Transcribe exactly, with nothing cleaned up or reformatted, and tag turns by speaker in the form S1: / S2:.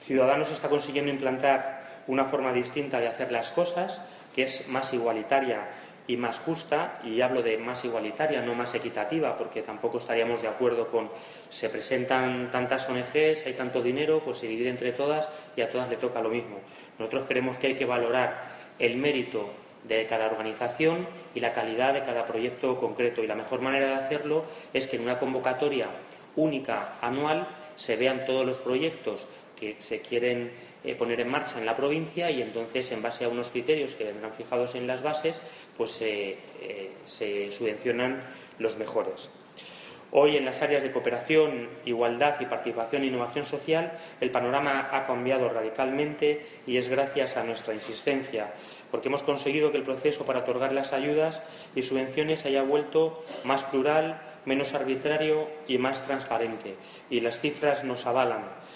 S1: Ciudadanos está consiguiendo implantar una forma distinta de hacer las cosas, que es más igualitaria y más justa, y hablo de más igualitaria, no más equitativa, porque tampoco estaríamos de acuerdo con se presentan tantas O N Ges, hay tanto dinero, pues se divide entre todas y a todas le toca lo mismo. Nosotros creemos que hay que valorar el mérito de cada organización y la calidad de cada proyecto concreto, y la mejor manera de hacerlo es que en una convocatoria única anual se vean todos los proyectos que se quieren eh, poner en marcha en la provincia, y entonces, en base a unos criterios que vendrán fijados en las bases, pues eh, eh, se subvencionan los mejores. Hoy, en las áreas de cooperación, igualdad y participación e innovación social, el panorama ha cambiado radicalmente, y es gracias a nuestra insistencia, porque hemos conseguido que el proceso para otorgar las ayudas y subvenciones se haya vuelto más plural, menos arbitrario y más transparente, y las cifras nos avalan.